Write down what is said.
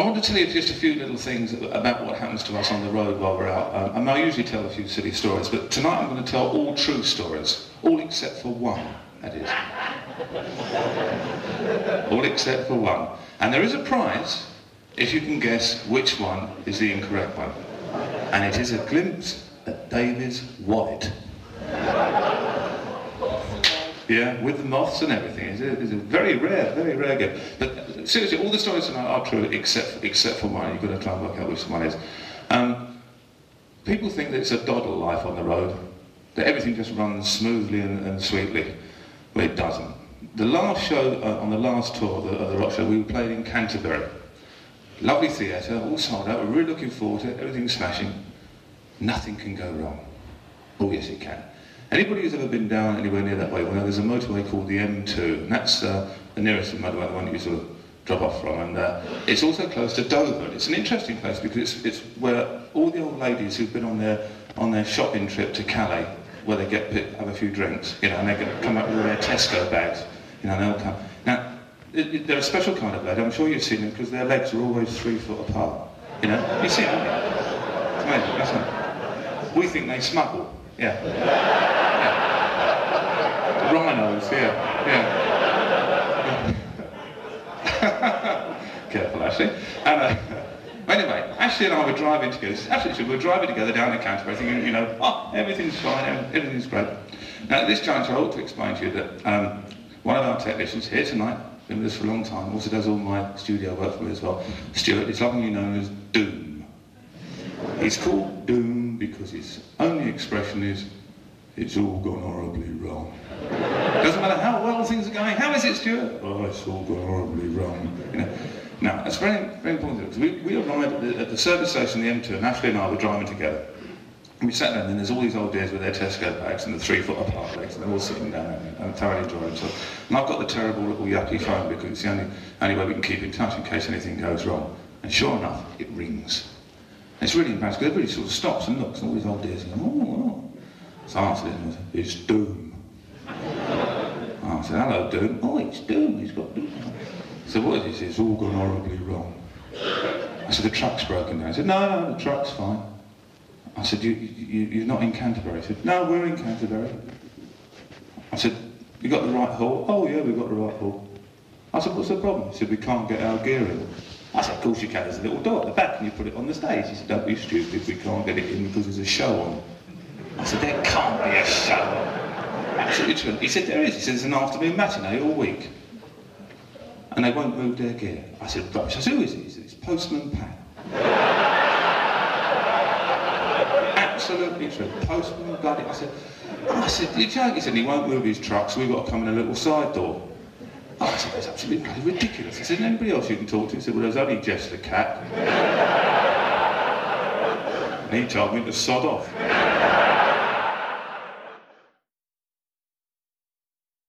I want to tell you just a few little things about what happens to us on the road while we're out. And I usually tell a few silly stories, but tonight I'm going to tell all true stories. All except for one, that is. All except for one. And there is a prize if you can guess which one is the incorrect one. And it is a glimpse at Davy's wallet. Yeah, with the moths and everything. It's a very rare gift. But seriously, all the stories tonight are true except for one. You've got to try and work out which one is. People think that it's a doddle life on the road, that everything just runs smoothly and sweetly. Well, it doesn't. The last show, on the last tour of the rock show, we were playing in Canterbury. Lovely theatre, all sold out, we're really looking forward to it, everything's smashing. Nothing can go wrong. Oh yes, it can. Anybody who's ever been down anywhere near that way, well, there's a motorway called the M2, and that's the nearest motorway, the one that you sort of drop off from, and it's also close to Dover. It's an interesting place because it's where all the old ladies who've been on their shopping trip to Calais, where they have a few drinks, you know, and they come up with their Tesco bags, you know, and they'll come. Now, they're a special kind of lady. I'm sure you've seen them because their legs are always 3 foot apart. You know, you see them. It's amazing. That's right. We think they smuggle. Yeah. Rhinos, Careful, Ashley. And anyway, Ashley and I were driving together. Actually, we were driving together down to Canterbury, thinking, you know, oh, everything's fine, everything's great. Now, at this juncture, I ought to explain to you that one of our technicians here tonight, been with us for a long time, also does all my studio work for me as well, Stuart, is lovingly known as Doom. He's called Doom because his only expression is, it's all gone horribly wrong. Doesn't matter how well things are going. How is it, Stuart? Oh, it's all gone horribly wrong. You know. Now, that's very, very important. We arrived at the service station, the M2, and Ashley and I were driving together. And we sat down, and there's all these old dears with their Tesco bags and the 3 foot apart legs, and they're all sitting down and thoroughly enjoying themselves. And I've got the terrible little yucky phone because it's the only way we can keep in touch in case anything goes wrong. And sure enough, it rings. And it's really embarrassing because everybody sort of stops and looks, and all these old dears go, oh. So I answered it and I said, it's Doom. I said, hello, Doom. Oh, it's Doom, he's got Doom. So what is it? It's all gone horribly wrong. I said, the truck's broken down. He said, no, the truck's fine. I said, you're not in Canterbury? He said, no, we're in Canterbury. I said, you got the right haul? Oh yeah, we've got the right haul. I said, what's the problem? He said, we can't get our gear in. I said, of course you can, there's a little door at the back and you put it on the stage. He said, don't be stupid, we can't get it in because there's a show on. I said, there can't be a show on. Absolutely. He said, there is. He said, there's an afternoon matinee all week. And they won't move their gear. I said, rubbish. I said, who is it? He said, it's Postman Pat. Absolutely true. Postman bloody. I said, you're joking? He said, he won't move his truck, so we've got to come in a little side door. Oh, I said, that's absolutely bloody ridiculous. He said, anybody else you can talk to? He said, well, there's only Jess the cat. And he told me to sod off.